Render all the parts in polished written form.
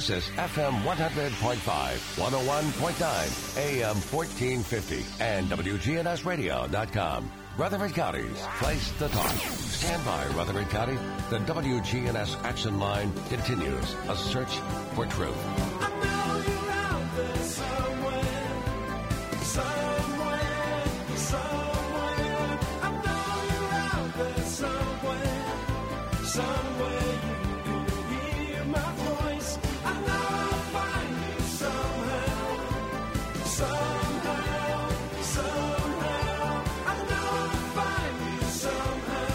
Texas, FM 100.5, 101.9, AM 1450, and WGNSradio.com. Rutherford County's place to talk. Stand by, Rutherford County. The WGNS Action Line continues. A search for truth. I know you're out there somewhere. I know you're out there somewhere you can hear my voice. I know I'll find you somehow. I know I'll find you somehow.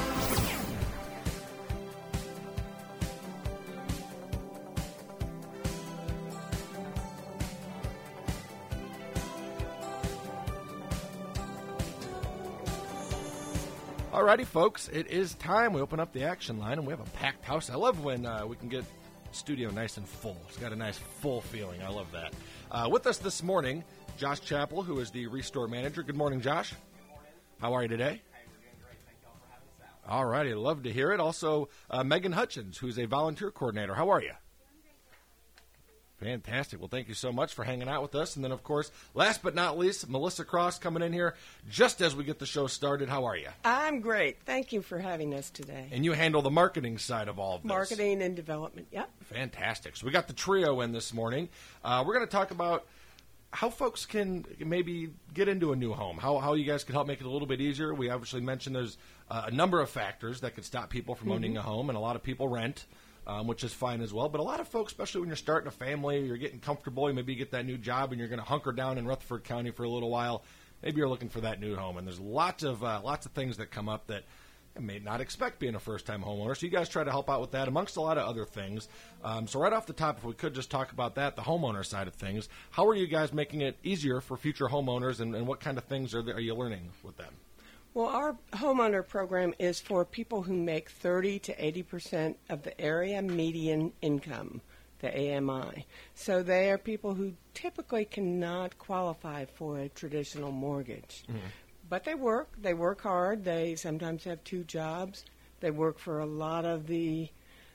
Alrighty, folks, it is time. We open up the action line, and we have a packed house. I love when we can get the studio nice and full. It's got a nice full feeling. I love that. With us this morning, Josh Chappell, who is the Restore Manager. Good morning, Josh. Good morning. How are you today? Hey, we're doing great. Thank you all for having us out. All righty, love to hear it. Also, Megan Hutchins, who's a volunteer coordinator. How are you? Fantastic. Well, thank you so much for hanging out with us. And then, of course, last but not least, Melissa Cross coming in here just as we get the show started. How are you? I'm great. Thank you for having us today. And you handle the marketing side of all of this. Marketing and development, yep. Fantastic. So we got the trio in this morning. We're going to talk about how folks can maybe get into a new home, how you guys can help make it a little bit easier. We obviously mentioned there's a number of factors that could stop people from owning a home, and a lot of people rent. Which is fine as well. But a lot of folks, especially when you're starting a family, you're getting comfortable, you maybe get that new job and you're going to hunker down in Rutherford County for a little while. Maybe you're looking for that new home. And there's lots of things that come up that you may not expect being a first-time homeowner. So you guys try to help out with that amongst a lot of other things. So right off the top, if we could just talk about that, the homeowner side of things. How are you guys making it easier for future homeowners, and what kind of things are you learning with them? Well, our homeowner program is for people who make 30 to 80% of the area median income, the AMI. So they are people who typically cannot qualify for a traditional mortgage. Mm-hmm. But they work hard. They sometimes have two jobs. They work for a lot of the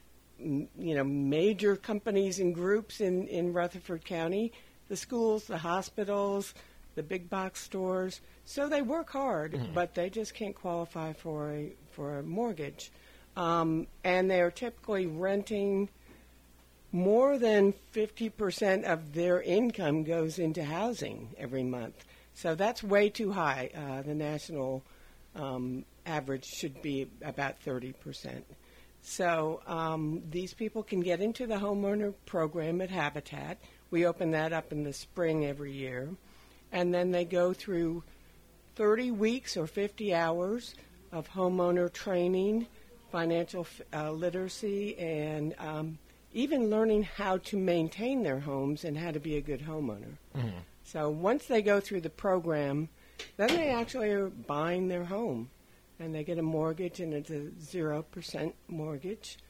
major companies and groups in Rutherford County, the schools, the hospitals, the big box stores. So they work hard, but they just can't qualify for a mortgage. And they're typically renting more than 50% of their income goes into housing every month. So that's way too high. The national average should be about 30%. So these people can get into the homeowner program at Habitat. We open that up in the spring every year. And then they go through 30 weeks or 50 hours of homeowner training, financial literacy, and even learning how to maintain their homes and how to be a good homeowner. Mm-hmm. So once they go through the program, then they actually are buying their home, and they get a mortgage, and it's a 0% mortgage.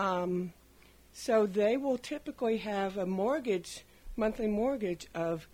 So they will typically have a monthly mortgage of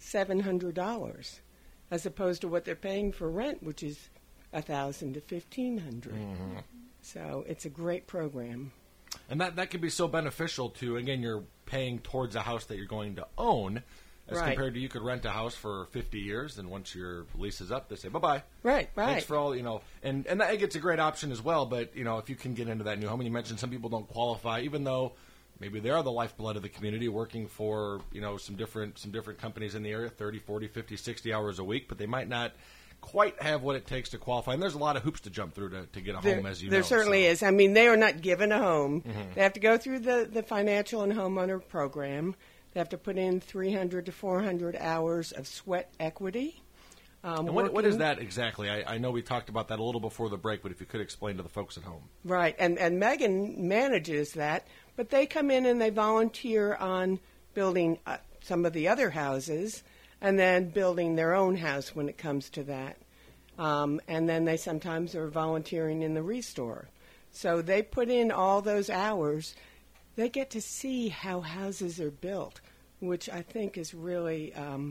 $700, as opposed to what they're paying for rent, which is $1,000 to $1,500. Mm-hmm. So it's a great program. And that can be so beneficial to, again, you're paying towards a house that you're going to own, as compared to you could rent a house for 50 years, and once your lease is up, they say, bye-bye. Right. Thanks for all, and that it's a great option as well, but, if you can get into that new home, and you mentioned some people don't qualify, even though maybe they are the lifeblood of the community, working for, some different companies in the area, 30, 40, 50, 60 hours a week, but they might not quite have what it takes to qualify. And there's a lot of hoops to jump through to get a home, as you know. There certainly is. I mean, they are not given a home. Mm-hmm. They have to go through the financial and homeowner program. They have to put in 300 to 400 hours of sweat equity. And what is that exactly? I know we talked about that a little before the break, but if you could explain to the folks at home. Right, and Megan manages that, but they come in and they volunteer on building some of the other houses and then building their own house when it comes to that. And then they sometimes are volunteering in the Restore. So they put in all those hours. They get to see how houses are built, which I think is really...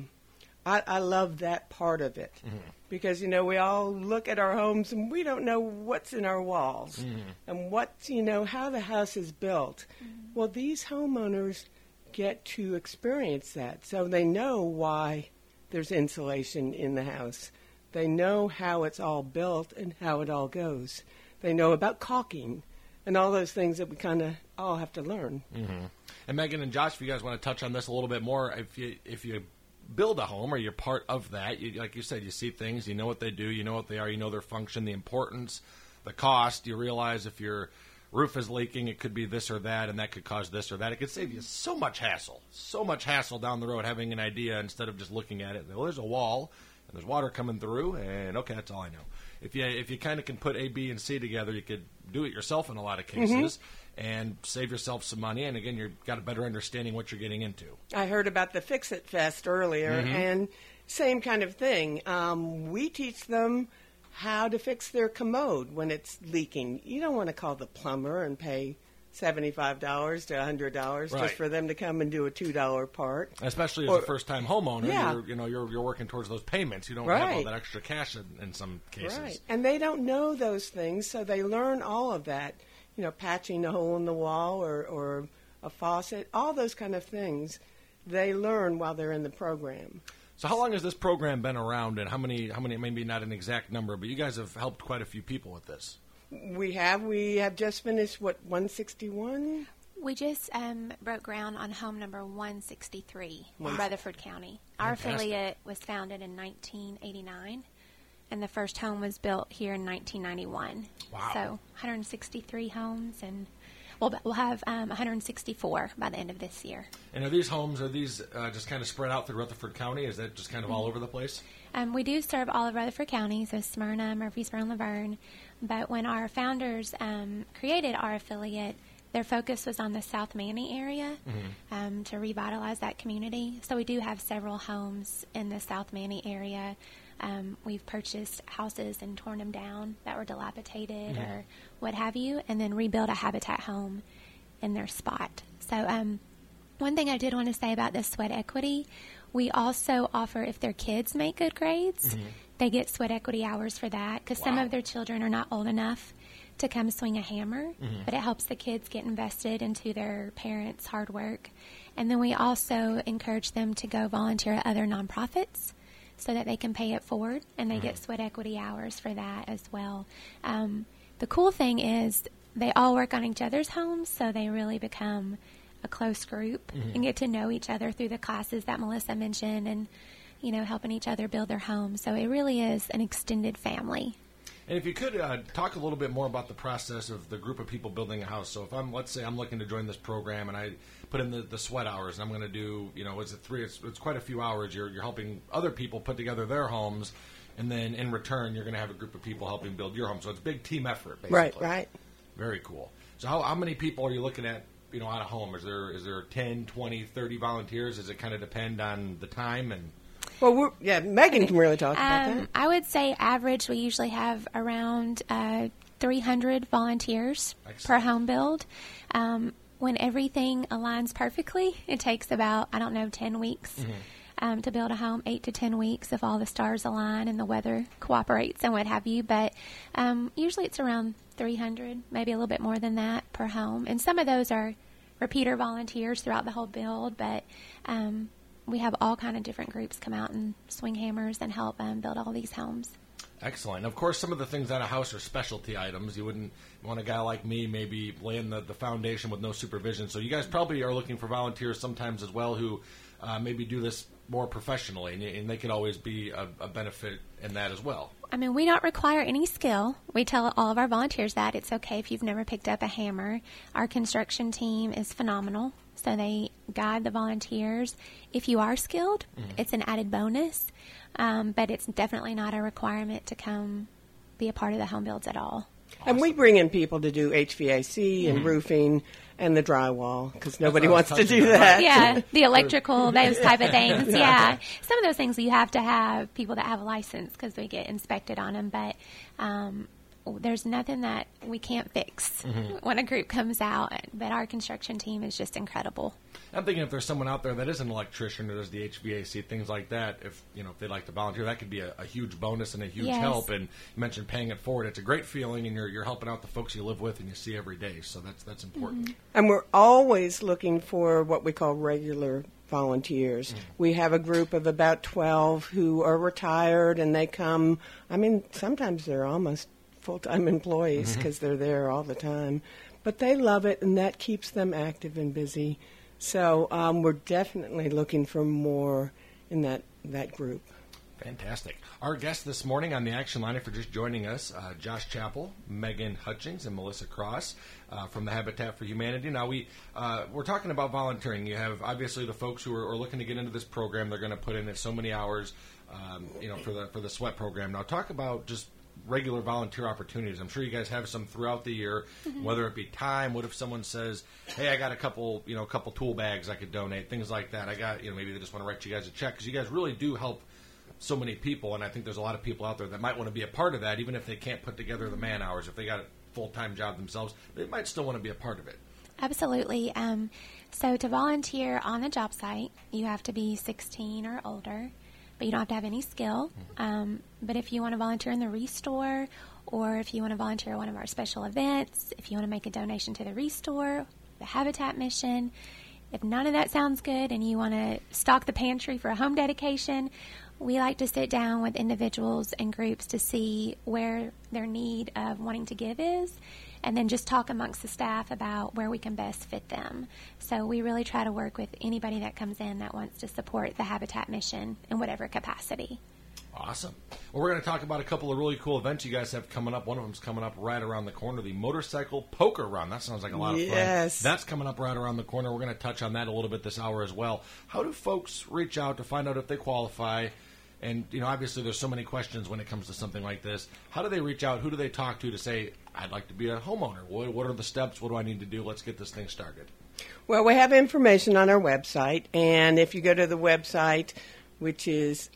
I love that part of it, because, we all look at our homes and we don't know what's in our walls and how the house is built. Well, these homeowners get to experience that. So they know why there's insulation in the house. They know how it's all built and how it all goes. They know about caulking and all those things that we kind of all have to learn. Mm-hmm. And Megan and Josh, if you guys want to touch on this a little bit more, if you build a home or you're part of that, like you said, you see things, you know what they do, you know what they are, you know their function, the importance, the cost. You realize if your roof is leaking, it could be this or that, and that could cause this or that. It could save you so much hassle down the road having an idea instead of just looking at it. Well, there's a wall, and there's water coming through, and okay, that's all I know. If you kind of can put A, B, and C together, you could do it yourself in a lot of cases and save yourself some money. And again, you've got a better understanding what you're getting into. I heard about the Fix It Fest earlier, and same kind of thing. We teach them how to fix their commode when it's leaking. You don't want to call the plumber and pay $75 to $100 Right. just for them to come and do a $2 part. Especially as a first-time homeowner, Yeah. you're working towards those payments. You don't have all Right. that extra cash in some cases. Right. And they don't know those things, so they learn all of that. You know, patching a hole in the wall or a faucet, all those kind of things they learn while they're in the program. So how long has this program been around, and how many? Maybe not an exact number, but you guys have helped quite a few people with this. We have just finished, 161? We just broke ground on home number 163 in Rutherford County. Our Fantastic. affiliate was founded in 1989, and the first home was built here in 1991. Wow. So 163 homes, and we'll have 164 by the end of this year. And are these just kind of spread out through Rutherford County? Is that just kind of all over the place? We do serve all of Rutherford County, so Smyrna, Murfreesboro, and Laverne. But when our founders created our affiliate, their focus was on the South Manny area to revitalize that community. So we do have several homes in the South Manny area. We've purchased houses and torn them down that were dilapidated or what have you, and then rebuilt a Habitat home in their spot. So one thing I did want to say about the sweat equity, we also offer, if their kids make good grades, they get sweat equity hours for that, because some of their children are not old enough to come swing a hammer, but it helps the kids get invested into their parents' hard work. And then we also encourage them to go volunteer at other nonprofits so that they can pay it forward, and they get sweat equity hours for that as well. The cool thing is they all work on each other's homes, so they really become a close group and get to know each other through the classes that Melissa mentioned, and helping each other build their homes. So it really is an extended family. And if you could talk a little bit more about the process of the group of people building a house. So if let's say I'm looking to join this program, and I put in the sweat hours, and I'm going to do, is it 3? It's quite a few hours. You're helping other people put together their homes, and then in return, you're going to have a group of people helping build your home. So it's a big team effort, basically. Right. Very cool. So how many people are you looking at, at a home? Is there 10, 20, 30 volunteers? Does it kind of depend on the time and? Well, Megan can really talk about that. I would say average, we usually have around 300 volunteers per home build. When everything aligns perfectly, it takes about, 10 weeks to build a home, 8 to 10 weeks if all the stars align and the weather cooperates and what have you. But usually it's around 300, maybe a little bit more than that per home. And some of those are repeater volunteers throughout the whole build, but we have all kind of different groups come out and swing hammers and help build all these homes. Excellent. Of course, some of the things at a house are specialty items. You wouldn't want a guy like me maybe laying the foundation with no supervision. So you guys probably are looking for volunteers sometimes as well who maybe do this more professionally, and they could always be a benefit in that as well. We don't require any skill. We tell all of our volunteers that it's okay if you've never picked up a hammer. Our construction team is phenomenal, so they guide the volunteers. If you are skilled, it's an added bonus, but it's definitely not a requirement to come be a part of the home builds at all. Awesome. And we bring in people to do HVAC and roofing and the drywall, because nobody wants to do that. Yeah, the electrical, those type of things. Yeah. Some of those things you have to have people that have a license because we get inspected on them. But there's nothing that we can't fix when a group comes out. But our construction team is just incredible. I'm thinking if there's someone out there that is an electrician or does the HVAC, things like that, if they'd like to volunteer, that could be a huge bonus and a huge Yes. help. And you mentioned paying it forward. It's a great feeling, and you're helping out the folks you live with and you see every day. So that's important. And we're always looking for what we call regular volunteers. We have a group of about 12 who are retired, and they come. I mean, sometimes they're almost full-time employees because they're there all the time. But they love it, and that keeps them active and busy. So we're definitely looking for more in that group. Fantastic. Our guests this morning on the Action Line, if you're just joining us, Josh Chappell, Megan Hutchings, and Melissa Cross from the Habitat for Humanity. Now, we're talking about volunteering. You have, obviously, the folks who are looking to get into this program. They're going to put in so many hours, for the SWEAT program. Now, talk about just regular volunteer opportunities. I'm sure you guys have some throughout the year, whether it be time. What if someone says, hey, I got a couple tool bags I could donate, things like that. I got, maybe they just want to write you guys a check, because you guys really do help so many people, and I think there's a lot of people out there that might want to be a part of that, even if they can't put together the man hours. If they got a full-time job themselves, they might still want to be a part of it. Absolutely. So to volunteer on the job site, you have to be 16 or older, but you don't have to have any skill. But if you want to volunteer in the Restore, or if you want to volunteer at one of our special events, if you want to make a donation to the Restore, the Habitat mission, if none of that sounds good and you want to stock the pantry for a home dedication, we like to sit down with individuals and groups to see where their need of wanting to give is, and then just talk amongst the staff about where we can best fit them. So we really try to work with anybody that comes in that wants to support the Habitat mission in whatever capacity. Awesome. Well, we're going to talk about a couple of really cool events you guys have coming up. One of them's coming up right around the corner, the Motorcycle Poker Run. That sounds like a lot of fun. Yes. That's coming up right around the corner. We're going to touch on that a little bit this hour as well. How do folks reach out to find out if they qualify? And, obviously there's so many questions when it comes to something like this. How do they reach out? Who do they talk to say, I'd like to be a homeowner? What are the steps? What do I need to do? Let's get this thing started. Well, we have information on our website, and if you go to the website, which is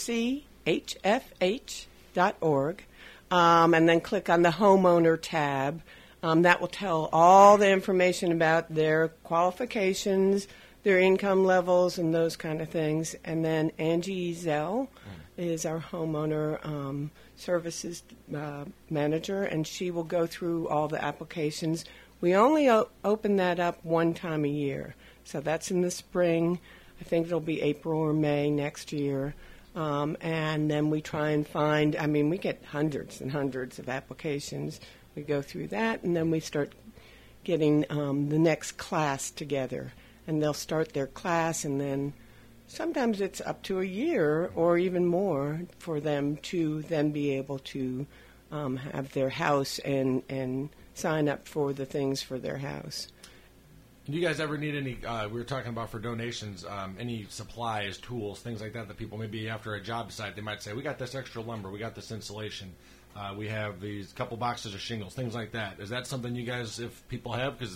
rchfh.org, and then click on the homeowner tab, that will tell all the information about their qualifications, their income levels, and those kind of things. And then Angie Zell is our homeowner services manager, and she will go through all the applications. We only open that up one time a year, so that's in the spring. I think it'll be April or May next year. And then we try and find, we get hundreds and hundreds of applications. We go through that, and then we start getting the next class together. And they'll start their class, and then sometimes it's up to a year or even more for them to then be able to have their house and sign up for the things for their house. Do you guys ever need any, we were talking about for donations, any supplies, tools, things like that people maybe after a job site, they might say, we got this extra lumber, we got this insulation, we have these couple boxes of shingles, things like that. Is that something you guys, if people have, because...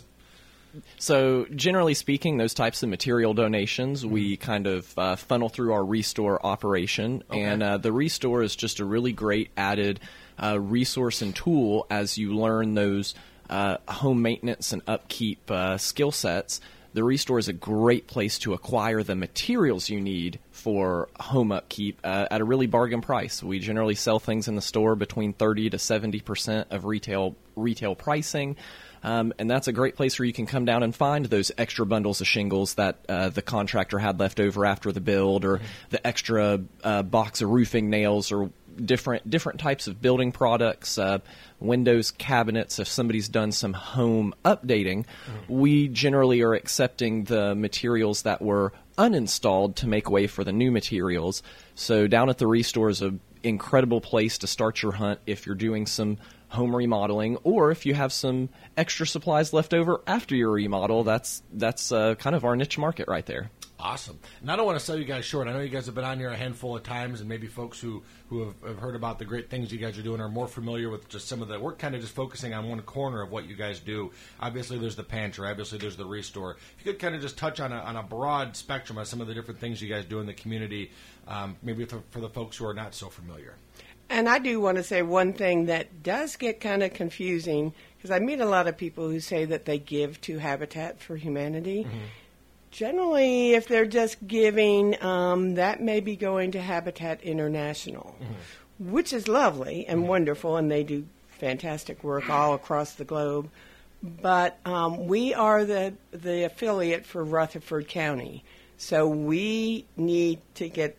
So generally speaking, those types of material donations, we kind of funnel through our Restore operation. Okay. And the Restore is just a really great added resource and tool as you learn those home maintenance and upkeep skill sets. The Restore is a great place to acquire the materials you need for home upkeep at a really bargain price. We generally sell things in the store between 30 to 70% of retail pricing. And that's a great place where you can come down and find those extra bundles of shingles that the contractor had left over after the build, or the extra box of roofing nails, or different types of building products, windows, cabinets. If somebody's done some home updating, we generally are accepting the materials that were uninstalled to make way for the new materials. So down at the Restore is an incredible place to start your hunt if you're doing some home remodeling, or if you have some extra supplies left over after your remodel. That's kind of our niche market right there. Awesome. And I don't want to sell you guys short. I know you guys have been on here a handful of times, and maybe folks who have heard about the great things you guys are doing are more familiar with just some of the, we're kind of just focusing on one corner of what you guys do. Obviously there's the pantry, obviously there's the Restore. If you could kind of just touch on a broad spectrum of some of the different things you guys do in the community, maybe for the folks who are not so familiar. And I do want to say one thing that does get kind of confusing, because I meet a lot of people who say that they give to Habitat for Humanity. Generally, if they're just giving, that may be going to Habitat International, which is lovely and wonderful, and they do fantastic work all across the globe. But we are the affiliate for Rutherford County, so we need to get,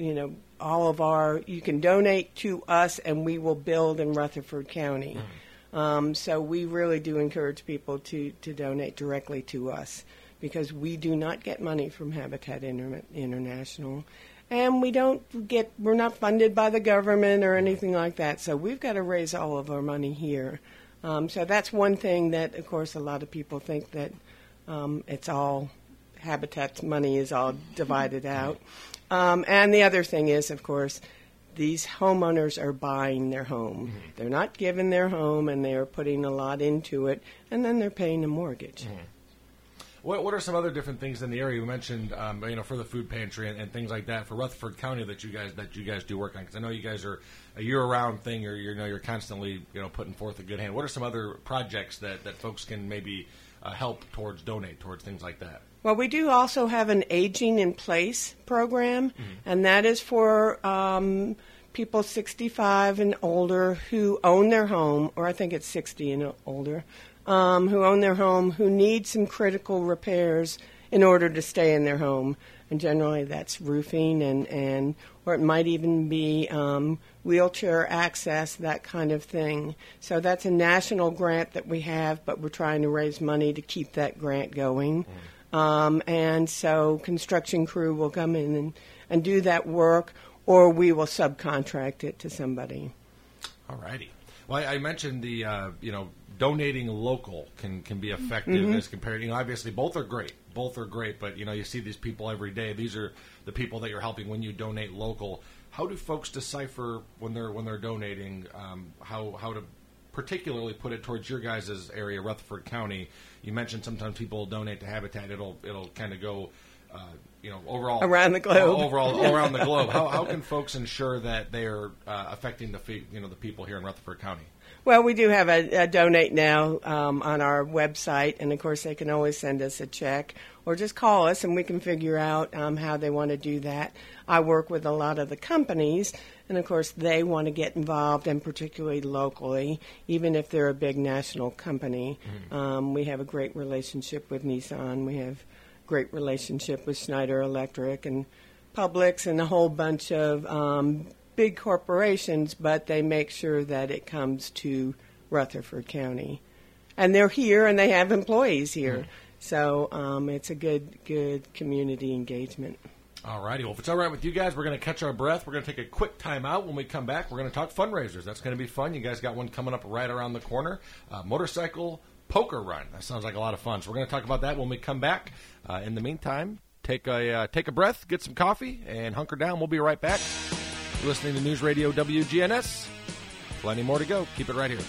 all of you can donate to us, and we will build in Rutherford County. So we really do encourage people to donate directly to us, because we do not get money from Habitat International, and we're not funded by the government or anything like that. So we've got to raise all of our money here. So that's one thing that, of course, a lot of people think that it's all Habitat's money is all divided out. And the other thing is, of course, these homeowners are buying their home. They're not giving their home, and they are putting a lot into it, and then they're paying a mortgage. What are some other different things in the area? You mentioned, for the food pantry and things like that for Rutherford County that you guys do work on. Because I know you guys are a year-round thing, or you're constantly putting forth a good hand. What are some other projects that folks can maybe help donate towards things like that? Well, we do also have an Aging in Place program, and that is for people 65 and older who own their home, or I think it's 60 and older. Who own their home, who need some critical repairs in order to stay in their home. And generally that's roofing or it might even be wheelchair access, that kind of thing. So that's a national grant that we have, but we're trying to raise money to keep that grant going. And so construction crew will come in and do that work, or we will subcontract it to somebody. All righty. Well, I mentioned the, donating local can be effective as compared. Obviously both are great. But you see these people every day. These are the people that you're helping when you donate local. How do folks decipher when they're donating how to particularly put it towards your guys' area, Rutherford County? You mentioned sometimes people donate to Habitat. It'll kind of go overall around the globe. Around the globe. How can folks ensure that they are affecting the people here in Rutherford County? Well, we do have a donate now on our website, and of course they can always send us a check or just call us, and we can figure out how they want to do that. I work with a lot of the companies, and of course they want to get involved, and particularly locally, even if they're a big national company. We have a great relationship with Nissan. We have a great relationship with Schneider Electric and Publix and a whole bunch of big corporations, but they make sure that it comes to Rutherford County. And they're here, and they have employees here. So it's a good community engagement. All righty. Well, if it's all right with you guys, we're going to catch our breath. We're going to take a quick time out. When we come back, we're going to talk fundraisers. That's going to be fun. You guys got one coming up right around the corner. Motorcycle poker run. That sounds like a lot of fun. So we're going to talk about that when we come back. In the meantime, take a breath, get some coffee, and hunker down. We'll be right back. You're listening to News Radio WGNS. Plenty more to go. Keep it right here.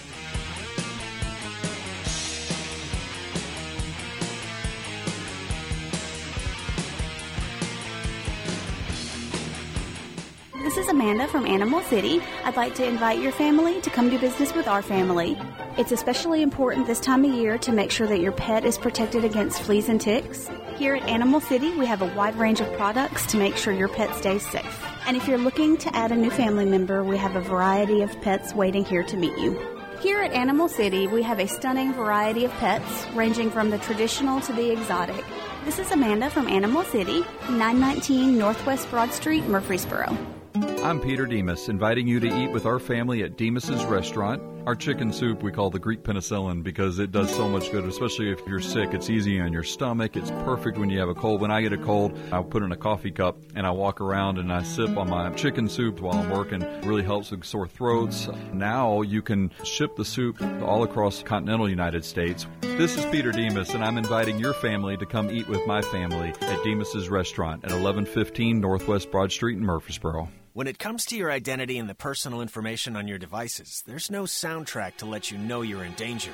This is Amanda from Animal City. I'd like to invite your family to come do business with our family. It's especially important this time of year to make sure that your pet is protected against fleas and ticks. Here at Animal City, we have a wide range of products to make sure your pet stays safe. And if you're looking to add a new family member, we have a variety of pets waiting here to meet you. Here at Animal City, we have a stunning variety of pets, ranging from the traditional to the exotic. This is Amanda from Animal City, 919 Northwest Broad Street, Murfreesboro. I'm Peter Demas, inviting you to eat with our family at Demas's Restaurant. Our chicken soup we call the Greek penicillin because it does so much good, especially if you're sick. It's easy on your stomach. It's perfect when you have a cold. When I get a cold, I put in a coffee cup and I walk around and I sip on my chicken soup while I'm working. It really helps with sore throats. Now you can ship the soup all across the continental United States. This is Peter Demas, and I'm inviting your family to come eat with my family at Demas's Restaurant at 1115 Northwest Broad Street in Murfreesboro. When it comes to your identity and the personal information on your devices, there's no soundtrack to let you know you're in danger.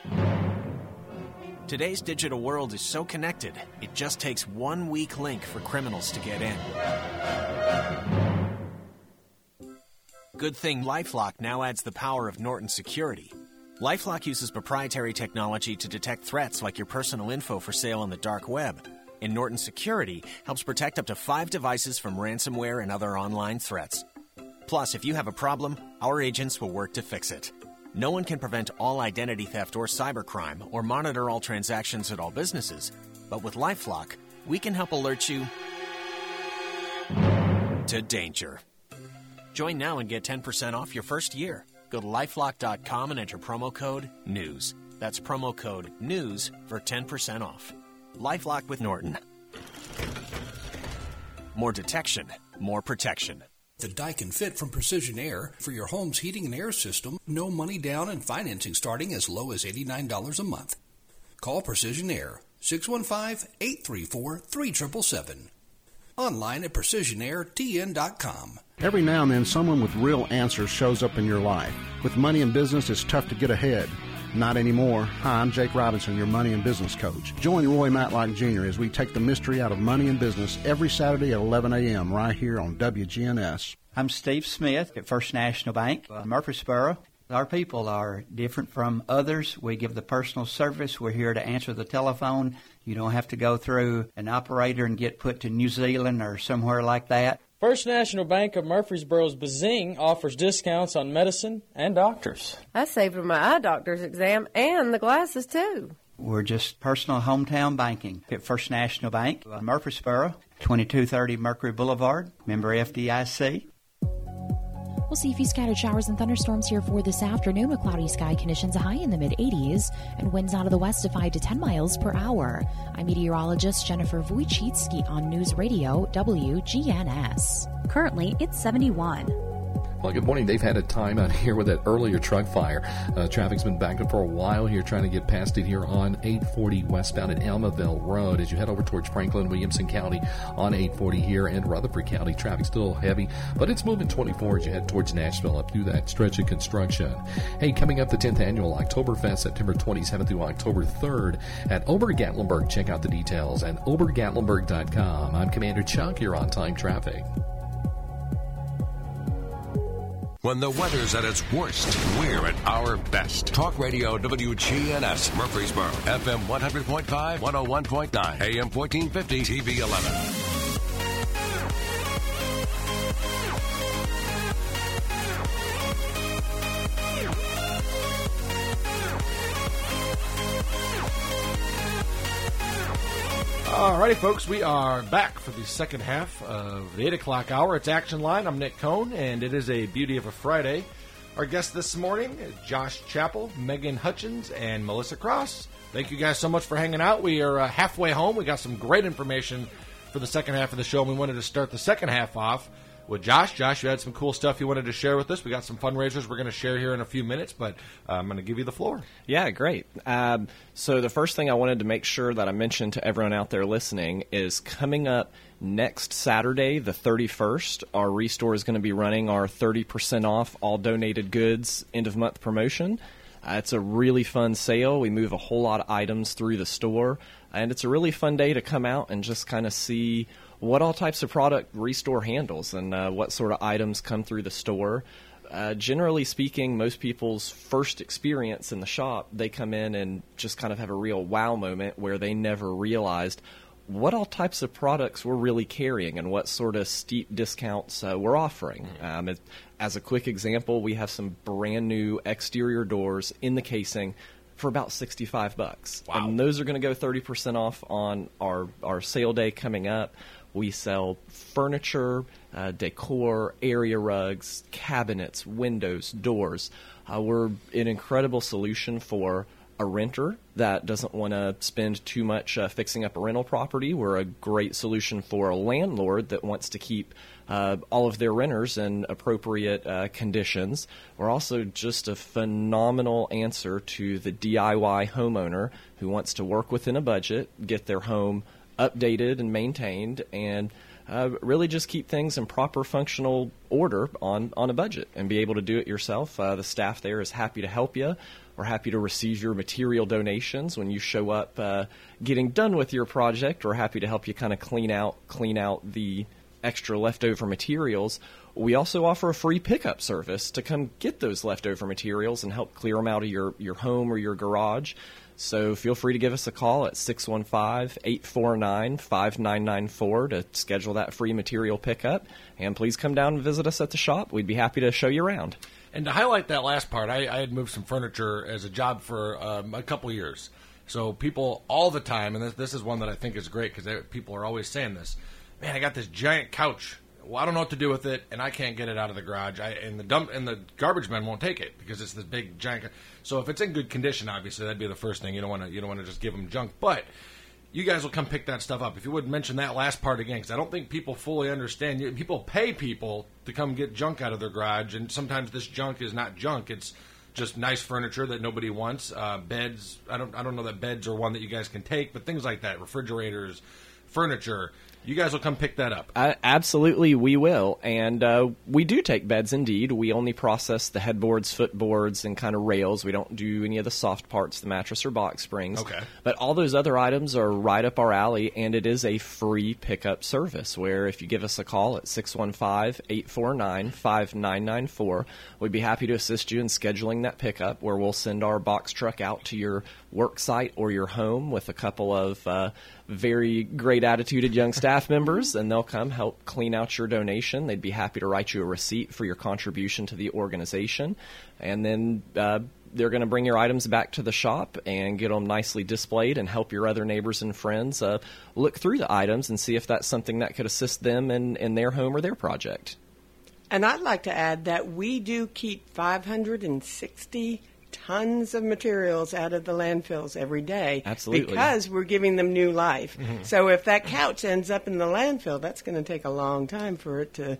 Today's digital world is so connected, it just takes one weak link for criminals to get in. Good thing LifeLock now adds the power of Norton Security. LifeLock uses proprietary technology to detect threats like your personal info for sale on the dark web. And Norton Security helps protect up to 5 devices from ransomware and other online threats. Plus, if you have a problem, our agents will work to fix it. No one can prevent all identity theft or cybercrime or monitor all transactions at all businesses. But with LifeLock, we can help alert you to danger. Join now and get 10% off your first year. Go to lifelock.com and enter promo code NEWS. That's promo code NEWS for 10% off. LifeLock with Norton. More detection, more protection. The Daikin Fit from Precision Air for your home's heating and air system. No money down and financing starting as low as $89 a month. Call Precision Air, 615-834-3777. Online at precisionairtn.com. Every now and then, someone with real answers shows up in your life. With money and business, it's tough to get ahead. Not anymore. Hi, I'm Jake Robinson, your money and business coach. Join Roy Matlock Jr. as we take the mystery out of money and business every Saturday at 11 a.m. right here on WGNS. I'm Steve Smith at First National Bank, Murfreesboro. Our people are different from others. We give the personal service. We're here to answer the telephone. You don't have to go through an operator and get put to New Zealand or somewhere like that. First National Bank of Murfreesboro's Bazing offers discounts on medicine and doctors. I saved for my eye doctor's exam and the glasses, too. We're just personal hometown banking at First National Bank, Murfreesboro, 2230 Mercury Boulevard, member FDIC. We'll see a few scattered showers and thunderstorms here for this afternoon with cloudy sky conditions, a high in the mid-80s and winds out of the west of 5 to 10 miles per hour. I'm meteorologist Jennifer Wojcicki on News Radio WGNS. Currently, it's 71. Well, good morning. They've had a time out here with that earlier truck fire. Traffic's been backed up for a while here, trying to get past it here on 840 westbound at Elmaville Road. As you head over towards Franklin, Williamson County on 840 here and Rutherford County, traffic's still heavy, but it's moving 24 as you head towards Nashville up through that stretch of construction. Hey, coming up the 10th annual Oktoberfest, September 27th through October 3rd at Obergatlinburg. Check out the details at obergatlinburg.com. I'm Commander Chuck. You're on time traffic. When the weather's at its worst, we're at our best. Talk Radio WGNS, Murfreesboro, FM 100.5, 101.9, AM 1450, TV 11. Alrighty, folks, we are back for the second half of the 8 o'clock hour. It's Action Line. I'm Nick Cohn, and it is a beauty of a Friday. Our guests this morning is Josh Chappell, Megan Hutchins, and Melissa Cross. Thank you guys so much for hanging out. We are halfway home. We got some great information for the second half of the show, and we wanted to start the second half off with Josh. Josh, you had some cool stuff you wanted to share with us. We got some fundraisers we're going to share here in a few minutes, but I'm going to give you the floor. Yeah, great. So the first thing I wanted to make sure that I mentioned to everyone out there listening is coming up next Saturday, the 31st, our Restore is going to be running our 30% off all donated goods end-of-month promotion. It's a really fun sale. We move a whole lot of items through the store, and it's a really fun day to come out and just kind of see what all types of product Restore handles and what sort of items come through the store. Generally speaking, most people's first experience in the shop, they come in and just kind of have a real wow moment where they never realized what all types of products we're really carrying and what sort of steep discounts we're offering. As a quick example, we have some brand new exterior doors in the casing for about $65. Wow. And those are going to go 30% off on our sale day coming up. We sell furniture, decor, area rugs, cabinets, windows, doors. We're an incredible solution for a renter that doesn't want to spend too much fixing up a rental property. We're a great solution for a landlord that wants to keep all of their renters in appropriate conditions. We're also just a phenomenal answer to the DIY homeowner who wants to work within a budget, get their home updated and maintained, and really just keep things in proper functional order on a budget and be able to do it yourself. The staff there is happy to help you. We're happy to receive your material donations when you show up getting done with your project. We're happy to help you kind of clean out the extra leftover materials, we also offer a free pickup service to come get those leftover materials and help clear them out of your home or your garage. So feel free to give us a call at 615-849-5994 to schedule that free material pickup. And please come down and visit us at the shop. We'd be happy to show you around. And to highlight that last part, I had moved some furniture as a job for a couple years. So people all the time, and this is one that I think is great because people are always saying this, man, I got this giant couch. Well, I don't know what to do with it, and I can't get it out of the garage. And the garbage men won't take it because it's this big giant. So if it's in good condition, obviously that'd be the first thing. You don't want to just give them junk, but you guys will come pick that stuff up. If you would mention that last part again, because I don't think people fully understand. People pay people to come get junk out of their garage, and sometimes this junk is not junk. It's just nice furniture that nobody wants. Beds. I don't know that beds are one that you guys can take, but things like that, refrigerators, furniture. You guys will come pick that up. Absolutely, we will. And we do take beds, indeed. We only process the headboards, footboards, and kind of rails. We don't do any of the soft parts, the mattress or box springs. Okay. But all those other items are right up our alley, and it is a free pickup service where if you give us a call at 615-849-5994, we'd be happy to assist you in scheduling that pickup, where we'll send our box truck out to your work site or your home with a couple of very great attituded young staff members, and they'll come help clean out your donation. They'd be happy to write you a receipt for your contribution to the organization, and then they're going to bring your items back to the shop and get them nicely displayed and help your other neighbors and friends look through the items and see if that's something that could assist them in their home or their project. And I'd like to add that we do keep 560 tons of materials out of the landfills every day. Absolutely. Because we're giving them new life. Mm-hmm. So if that couch ends up in the landfill, that's going to take a long time for it to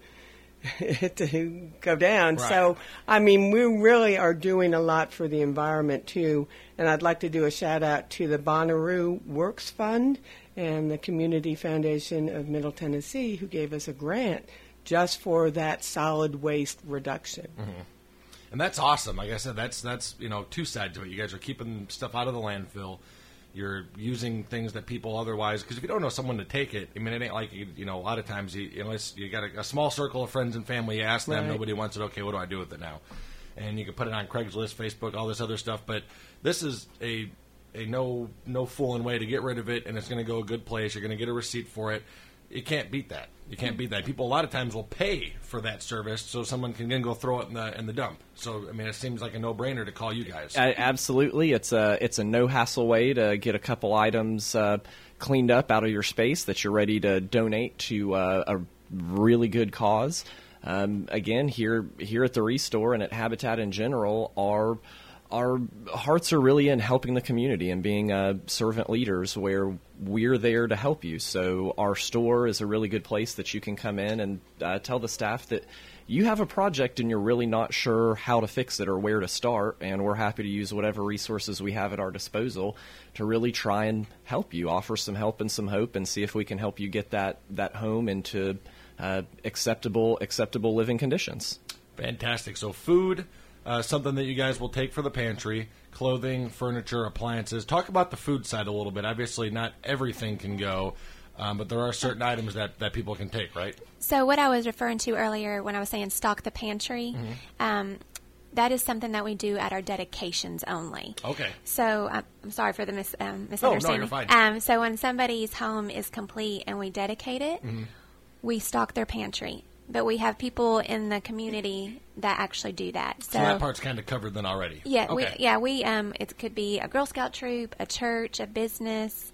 go down. Right. So, I mean, we really are doing a lot for the environment, too. And I'd like to do a shout-out to the Bonnaroo Works Fund and the Community Foundation of Middle Tennessee, who gave us a grant just for that solid waste reduction. Mm-hmm. And that's awesome. Like I said, that's two sides of it. You guys are keeping stuff out of the landfill. You're using things that people otherwise, because if you don't know someone to take it, I mean, it ain't like, a lot of times, unless you got a small circle of friends and family, you ask them, Right. Nobody wants it, okay, what do I do with it now? And you can put it on Craigslist, Facebook, all this other stuff, but this is a no fooling way to get rid of it, and it's going to go a good place. You're going to get a receipt for it. You can't beat that. You can't beat that. People a lot of times will pay for that service so someone can then go throw it in the dump. So I mean, it seems like a no-brainer to call you guys. Absolutely, it's a no hassle way to get a couple items cleaned up out of your space that you're ready to donate to a really good cause. Again, here at the Restore and at Habitat in general, our hearts are really in helping the community and being servant leaders where we're there to help you. So our store is a really good place that you can come in and tell the staff that you have a project and you're really not sure how to fix it or where to start, and we're happy to use whatever resources we have at our disposal to really try and help you, offer some help and some hope, and see if we can help you get that home into acceptable living conditions. Fantastic. So food, something that you guys will take for the pantry, clothing, furniture, appliances. Talk about the food side a little bit. Obviously, not everything can go, but there are certain items that people can take, right? So what I was referring to earlier when I was saying stock the pantry, that is something that we do at our dedications only. Okay. So I'm sorry for the misunderstanding. Oh, no, you're fine. So when somebody's home is complete and we dedicate it, we stock their pantry. But we have people in the community that actually do that. So that part's kind of covered then already. Yeah, okay. we it could be a Girl Scout troop, a church, a business,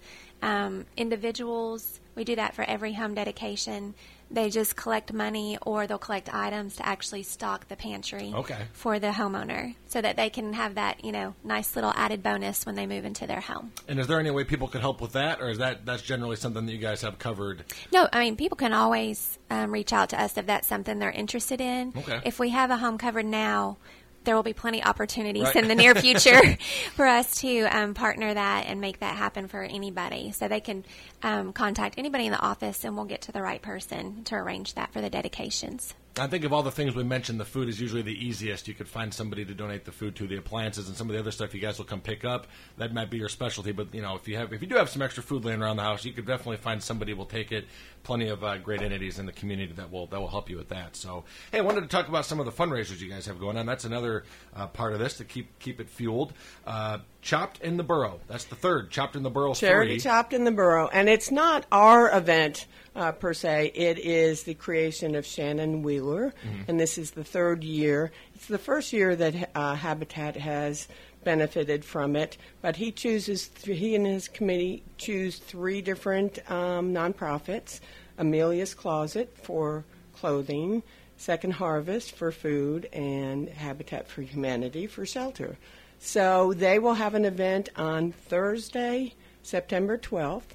individuals. We do that for every home dedication. They just collect money, or they'll collect items to actually stock the pantry for the homeowner, so that they can have that nice little added bonus when they move into their home. And is there any way people could help with that, or is that's generally something that you guys have covered? No, I mean, people can always reach out to us if that's something they're interested in. Okay. If we have a home covered now, there will be plenty of opportunities Right. in the near future for us to partner that and make that happen for anybody. So they can contact anybody in the office, and we'll get to the right person to arrange that for the dedications. I think of all the things we mentioned, the food is usually the easiest. You could find somebody to donate the food to. The appliances and some of the other stuff you guys will come pick up. That might be your specialty. But if you do have some extra food laying around the house, you could definitely find somebody who will take it. Plenty of great entities in the community that will help you with that. So, hey, I wanted to talk about some of the fundraisers you guys have going on. That's another part of this to keep it fueled. Chopped in the Borough. That's the third. Chopped in the Borough. Charity 3. Chopped in the Borough, and it's not our event per se. It is the creation of Shannon Wheeler, and this is the third year. It's the first year that Habitat has benefited from it, but he and his committee choose 3 different nonprofits: Amelia's Closet for clothing, Second Harvest for food, and Habitat for Humanity for shelter. So they will have an event on Thursday, September 12th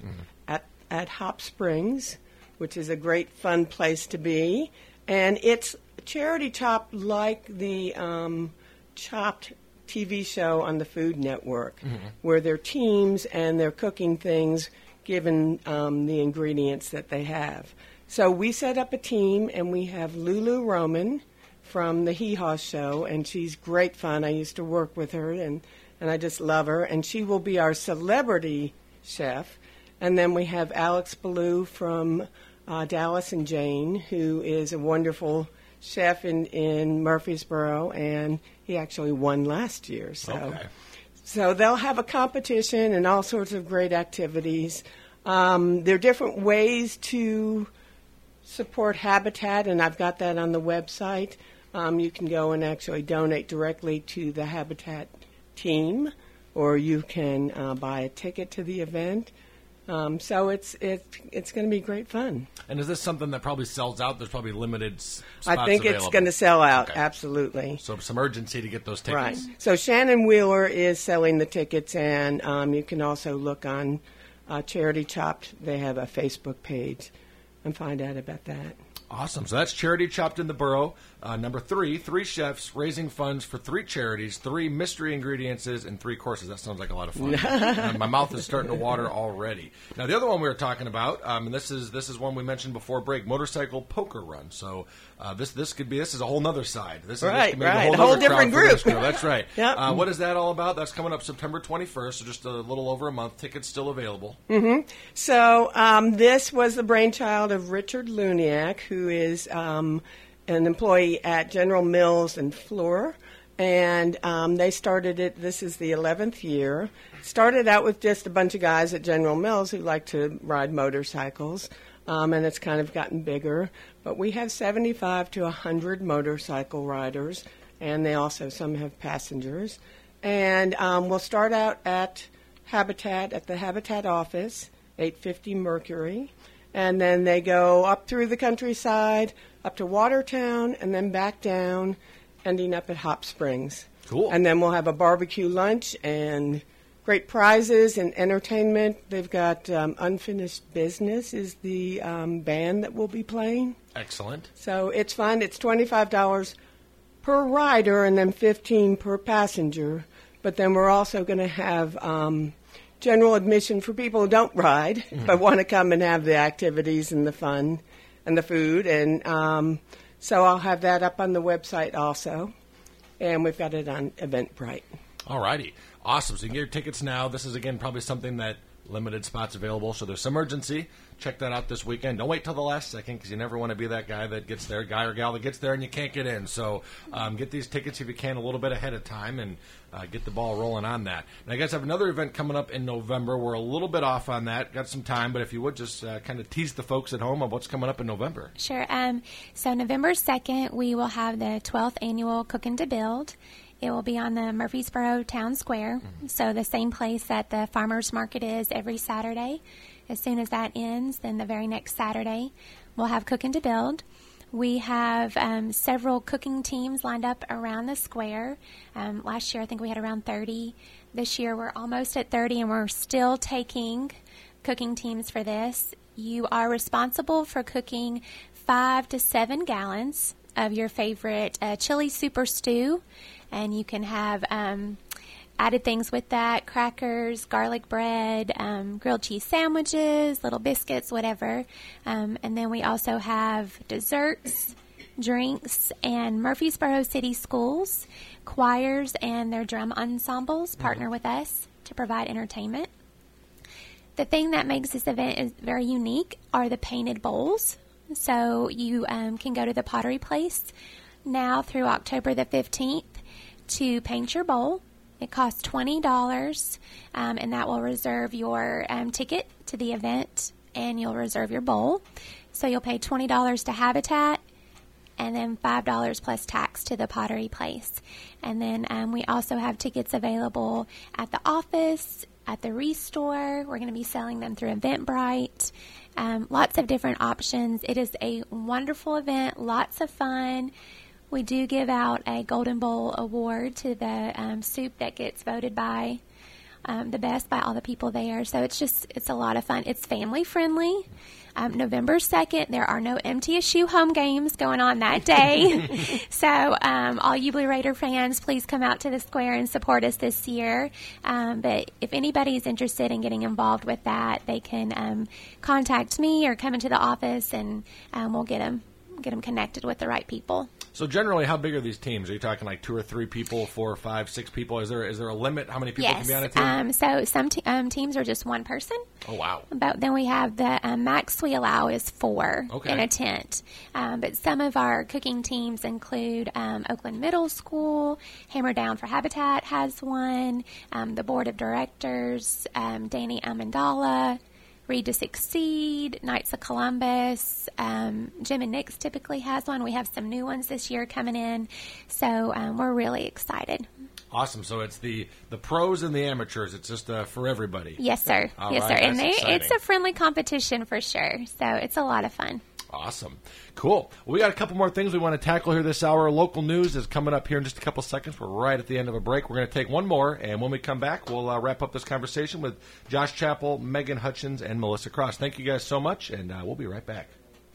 at Hop Springs, which is a great fun place to be. And it's charity chopped like the Chopped TV show on the Food Network, where they're teams and they're cooking things given the ingredients that they have. So we set up a team, and we have Lulu Roman from the Hee Haw Show, and she's great fun. I used to work with her, and I just love her. And she will be our celebrity chef. And then we have Alex Ballou from Dallas and Jane, who is a wonderful chef in Murfreesboro, and he actually won last year. So they'll have a competition and all sorts of great activities. There are different ways to support Habitat, and I've got that on the website. You can go and actually donate directly to the Habitat team, or you can buy a ticket to the event. So it's going to be great fun. And is this something that probably sells out? There's probably limited spots I think available. it's going to sell out, Okay. absolutely. So some urgency to get those tickets. Right. So Shannon Wheeler is selling the tickets, and you can also look on Charity Chopped. They have a Facebook page and find out about that. Awesome. So that's Charity Chopped in the Borough. Number 3, 3 chefs raising funds for 3 charities, 3 mystery ingredients, and 3 courses. That sounds like a lot of fun. My mouth is starting to water already. Now, the other one we were talking about, and this is one we mentioned before break, motorcycle poker run. So this is a whole nother side. This could be a whole nother different crowd for this group. crew. That's right. Yep. What is that all about? That's coming up September 21st, so just a little over a month. Tickets still available. So this was the brainchild of Richard Luniak, who is an employee at General Mills in Fleur. And they started it, this is the 11th year. Started out with just a bunch of guys at General Mills who like to ride motorcycles. And it's kind of gotten bigger. But we have 75 to 100 motorcycle riders. And they also, some have passengers. And we'll start out at Habitat, at the Habitat office, 850 Mercury. And then they go up through the countryside, up to Watertown, and then back down, ending up at Hop Springs. Cool. And then we'll have a barbecue lunch and great prizes and entertainment. They've got Unfinished Business is the band that will be playing. Excellent. So it's fun. It's $25 per rider and then $15 per passenger. But then we're also going to have general admission for people who don't ride but want to come and have the activities and the fun and the food. And so I'll have that up on the website also. And we've got it on Eventbrite. All righty. Awesome. So you can get your tickets now. This is, again, probably something that limited spots available, so there's some urgency. Check that out this weekend. Don't wait till the last second, because you never want to be that guy that gets there, guy or gal that gets there and you can't get in. So get these tickets if you can a little bit ahead of time and get the ball rolling on that. And I guess I have another event coming up in November. We're a little bit off on that. Got some time, but if you would just kind of tease the folks at home of what's coming up in November. Sure. So November 2nd, we will have the 12th annual Cookin' to Build. It will be on the Murfreesboro Town Square, so the same place that the farmers market is every Saturday. As soon as that ends, then the very next Saturday, we'll have Cookin' to Build. We have several cooking teams lined up around the square. Last year, I think we had around 30. This year, we're almost at 30, and we're still taking cooking teams for this. You are responsible for cooking 5 to 7 gallons of your favorite chili super stew. And you can have added things with that, crackers, garlic bread, grilled cheese sandwiches, little biscuits, whatever. And then we also have desserts. drinks, and Murfreesboro City Schools, choirs, and their drum ensembles partner with us to provide entertainment. The thing that makes this event is very unique are the painted bowls. So you can go to the Pottery Place now through October the 15th to paint your bowl. It costs $20, and that will reserve your ticket to the event, and you'll reserve your bowl. So you'll pay $20 to Habitat, and then $5 plus tax to the Pottery Place. And then we also have tickets available at the office, at the Restore. We're going to be selling them through Eventbrite. Lots of different options. It is a wonderful event, lots of fun. We do give out a Golden Bowl award to the soup that gets voted by the best by all the people there. So it's a lot of fun. It's family friendly. November 2nd, there are no MTSU home games going on that day. So all you Blue Raider fans, please come out to the square and support us this year. But if anybody's interested in getting involved with that, they can contact me or come into the office, and we'll get them connected with the right people. So generally, how big are these teams? Are you talking like 2 or 3 people, 4 or 5, 6 people? Is there a limit how many people can be on a team? So some teams are just one person. Oh, wow. But then we have the max we allow is 4 in a tent. But some of our cooking teams include Oakland Middle School, Hammer Down for Habitat has one, the Board of Directors, Danny Amandala, Read to Succeed, Knights of Columbus, Jim and Nick's typically has one. We have some new ones this year coming in, so we're really excited. Awesome. So it's the pros and the amateurs. It's just for everybody. Yes, sir. All yes, right. sir. And That's it's a friendly competition for sure, so it's a lot of fun. Awesome. Cool. Well, we got a couple more things we want to tackle here this hour. Local news is coming up here in just a couple seconds. We're right at the end of a break. We're going to take one more, and when we come back, we'll wrap up this conversation with Josh Chappell, Megan Hutchins, and Melissa Cross. Thank you guys so much, and we'll be right back.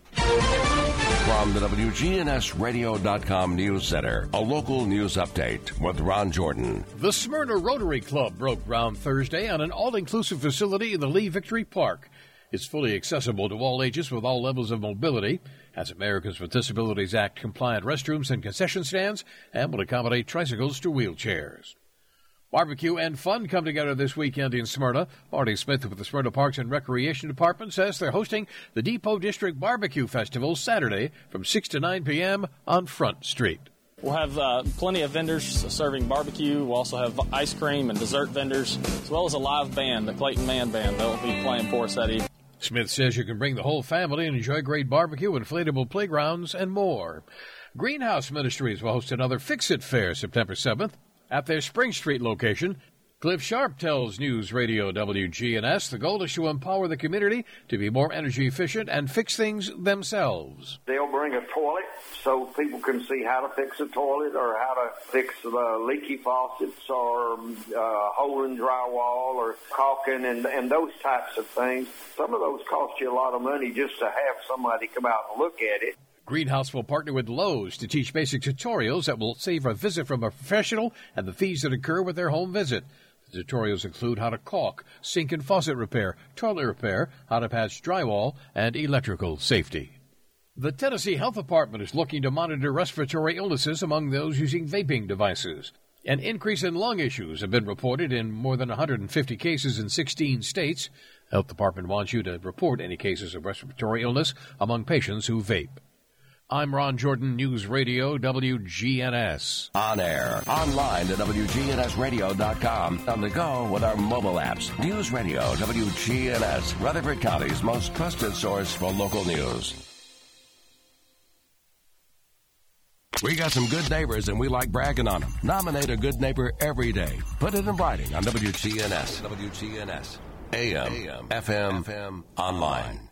From the WGNSradio.com News Center, a local news update with Ron Jordan. The Smyrna Rotary Club broke ground Thursday on an all-inclusive facility in the Lee Victory Park. It's fully accessible to all ages with all levels of mobility, has Americans with Disabilities Act compliant restrooms and concession stands, and will accommodate tricycles to wheelchairs. Barbecue and fun come together this weekend in Smyrna. Marty Smith with the Smyrna Parks and Recreation Department says they're hosting the Depot District Barbecue Festival Saturday from 6 to 9 p.m. on Front Street. We'll have plenty of vendors serving barbecue. We'll also have ice cream and dessert vendors, as well as a live band, the Clayton Man Band. They'll be playing for us that evening. Smith says you can bring the whole family and enjoy great barbecue, inflatable playgrounds, and more. Greenhouse Ministries will host another Fix-It Fair September 7th at their Spring Street location. Cliff Sharp tells News Radio WGNS the goal is to empower the community to be more energy efficient and fix things themselves. They'll bring a toilet so people can see how to fix a toilet or how to fix leaky faucets or hole in drywall or caulking and those types of things. Some of those cost you a lot of money just to have somebody come out and look at it. Greenhouse will partner with Lowe's to teach basic tutorials that will save a visit from a professional and the fees that occur with their home visit. The tutorials include how to caulk, sink and faucet repair, toilet repair, how to patch drywall, and electrical safety. The Tennessee Health Department is looking to monitor respiratory illnesses among those using vaping devices. An increase in lung issues have been reported in more than 150 cases in 16 states. The Health Department wants you to report any cases of respiratory illness among patients who vape. I'm Ron Jordan, News Radio WGNS. On air, online at WGNSradio.com, on the go with our mobile apps. News Radio WGNS, Rutherford County's most trusted source for local news. We got some good neighbors and we like bragging on them. Nominate a good neighbor every day. Put it in writing on WGNS. WGNS. AM, FM, online.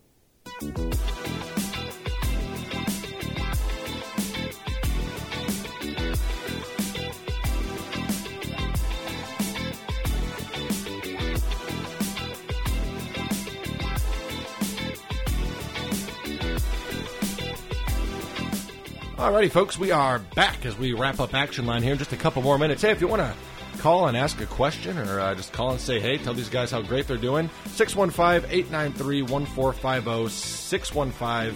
Alrighty, folks, we are back as we wrap up Action Line here in just a couple more minutes. Hey, if you want to call and ask a question, or just call and say hey, tell these guys how great they're doing. 615-893-1450,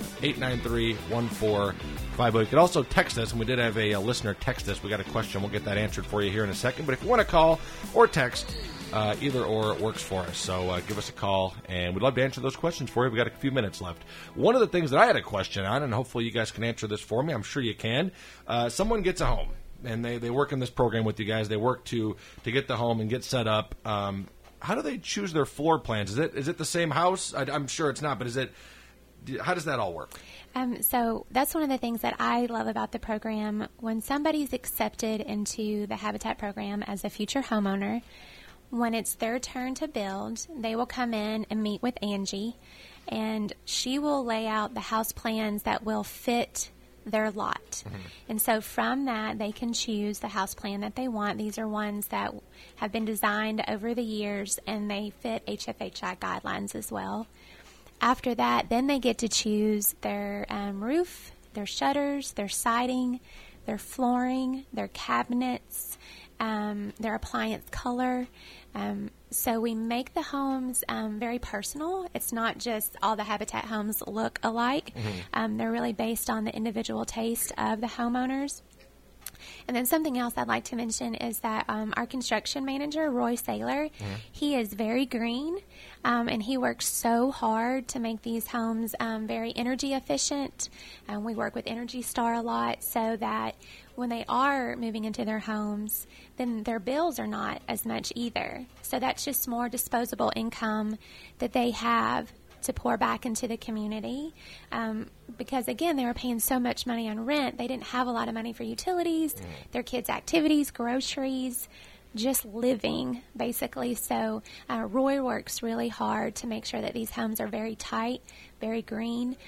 615-893-1450. You can also text us, and we did have a listener text us. We got a question. We'll get that answered for you here in a second. But if you want to call or text, either or works for us. So give us a call, and we'd love to answer those questions for you. We've got a few minutes left. One of the things that I had a question on, and hopefully you guys can answer this for me. I'm sure you can. Someone gets a home, and they work in this program with you guys. They work to get the home and get set up. How do they choose their floor plans? Is it the same house? I'm sure it's not, but how does that all work? So that's one of the things that I love about the program. When somebody's accepted into the Habitat program as a future homeowner, when it's their turn to build, they will come in and meet with Angie, and she will lay out the house plans that will fit their lot. Mm-hmm. And so from that, they can choose the house plan that they want. These are ones that have been designed over the years, and they fit HFHI guidelines as well. After that, then they get to choose their roof, their shutters, their siding, their flooring, their cabinets, their appliance color. So we make the homes very personal. It's not just all the Habitat homes look alike. Mm-hmm. They're really based on the individual taste of the homeowners. And then something else I'd like to mention is that our construction manager, Roy Saylor, he is very green, and he works so hard to make these homes very energy efficient. We work with Energy Star a lot so that when they are moving into their homes, then their bills are not as much either. So that's just more disposable income that they have to pour back into the community, because again, they were paying so much money on rent, they didn't have a lot of money for utilities, their kids' activities, groceries, just living basically. So Roy works really hard to make sure that these homes are very tight, very green.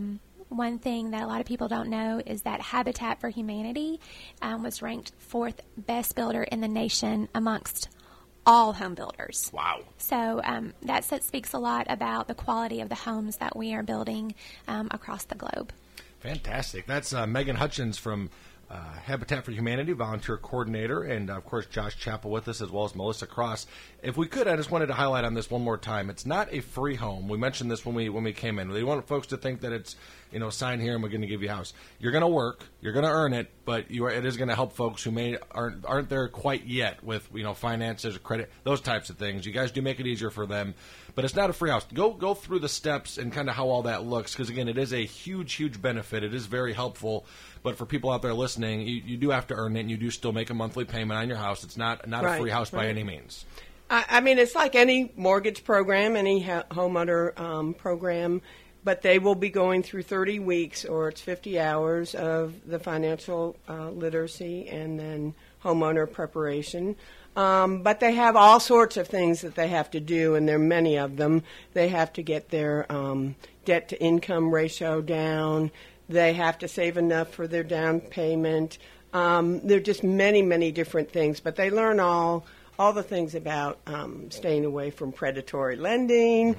One thing that a lot of people don't know is that Habitat for Humanity was ranked 4th best builder in the nation amongst all home builders. Wow. So that speaks a lot about the quality of the homes that we are building across the globe. Fantastic. That's Megan Hutchins from Habitat for Humanity, volunteer coordinator, and of course Josh Chappell with us, as well as Melissa Cross. If we could, I just wanted to highlight on this one more time. It's not a free home. We mentioned this when we came in. We want folks to think that it's, sign here and we're going to give you a house. You're going to work, you're going to earn it, but it is going to help folks who aren't there quite yet with finances or credit, those types of things. You guys do make it easier for them, but it's not a free house. Go through the steps and kind of how all that looks, because again, it is a huge benefit. It is very helpful. But for people out there listening, you do have to earn it, and you do still make a monthly payment on your house. It's not a free house by any means. I mean, it's like any mortgage program, any homeowner program, but they will be going through 30 weeks, or it's 50 hours of the financial literacy and then homeowner preparation. But they have all sorts of things that they have to do, and there are many of them. They have to get their debt-to-income ratio down. They have to save enough for their down payment. There are just many different things, but they learn all the things about staying away from predatory lending,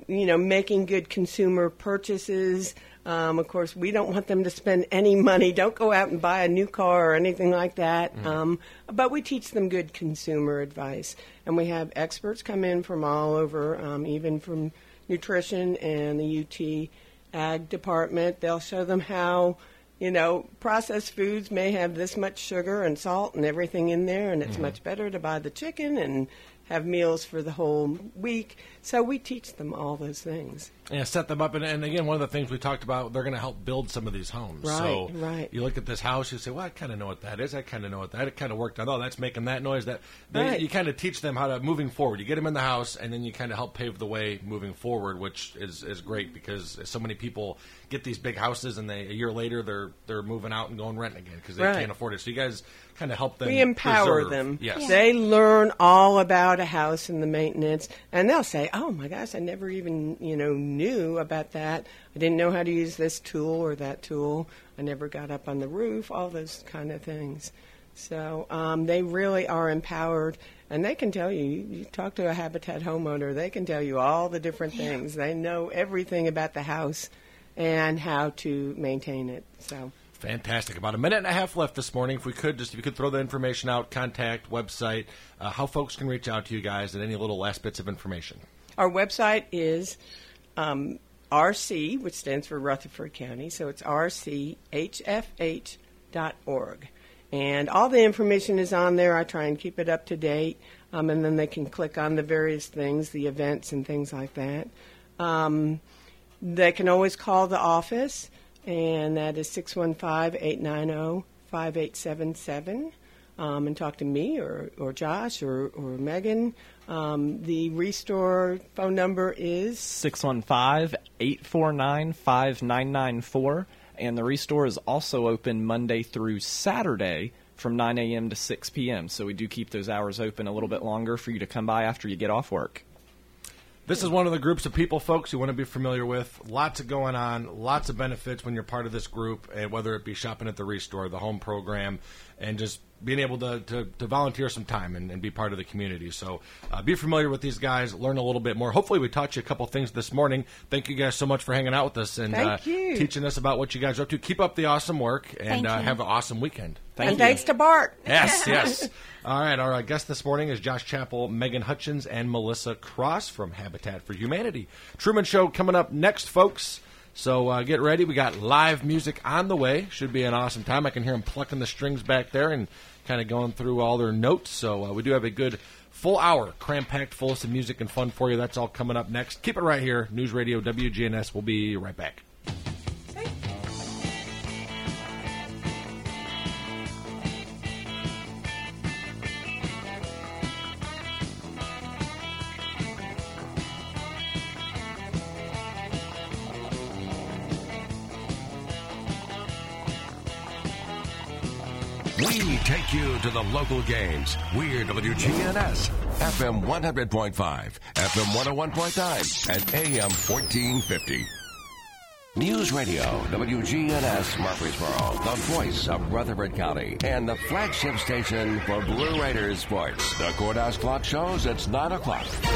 making good consumer purchases. Of course, we don't want them to spend any money. Don't go out and buy a new car or anything like that. But we teach them good consumer advice. And we have experts come in from all over, even from nutrition and the UT Ag department. They'll show them how, processed foods may have this much sugar and salt and everything in there, and it's much better to buy the chicken and have meals for the whole week. So we teach them all those things. Yeah, set them up. And again, one of the things we talked about, they're going to help build some of these homes. Right. You look at this house, you say, well, I kind of know what that is. I kind of know what that is. It kind of worked out. Oh, that's making that noise. You kind of teach them how to, moving forward. You get them in the house, and then you kind of help pave the way moving forward, which is great, because so many people get these big houses, and a year later they're moving out and going renting again because they can't afford it. So you guys kind of help them. We empower them. Yes. Yeah. They learn all about a house and the maintenance, and they'll say, oh my gosh, I never even knew about that. I didn't know how to use this tool or that tool. I never got up on the roof, all those kind of things. So they really are empowered, and they can tell you talk to a Habitat homeowner, they can tell you all the different things. They know everything about the house and how to maintain it. So Fantastic. About a minute and a half left this morning. If you could throw the information out, contact, website, how folks can reach out to you guys, and any little last bits of information. Our website is RC, which stands for Rutherford County, so it's rchfh.org. And all the information is on there. I try and keep it up to date, and then they can click on the various things, the events and things like that. They can always call the office, and that is 615-890-5877, and talk to me or Josh or Megan. The Restore phone number is 615-849-5994, and the Restore is also open Monday through Saturday from 9 a.m. to 6 p.m., so we do keep those hours open a little bit longer for you to come by after you get off work. This is one of the groups of people, folks, you want to be familiar with. Lots of going on, lots of benefits when you're part of this group, and whether it be shopping at the Restore, the home program, and just being able to volunteer some time and be part of the community. So be familiar with these guys, learn a little bit more. Hopefully we taught you a couple things this morning. Thank you guys so much for hanging out with us and teaching us about what you guys are up to. Keep up the awesome work, and have an awesome weekend. Thanks to Bart. Yes. All right, our guest this morning is Josh Chappell, Megan Hutchins, and Melissa Cross from Habitat for Humanity. Truman Show coming up next, folks. So get ready. We got live music on the way. Should be an awesome time. I can hear them plucking the strings back there and kind of going through all their notes. So we do have a good full hour, cram-packed full of some music and fun for you. That's all coming up next. Keep it right here. News Radio WGNS. We'll be right back. We take you to the local games. We're WGNS, FM 100.5, FM 101.9, and AM 1450. News Radio, WGNS Murfreesboro, the voice of Rutherford County, and the flagship station for Blue Raiders sports. The Courthouse clock shows it's 9 o'clock.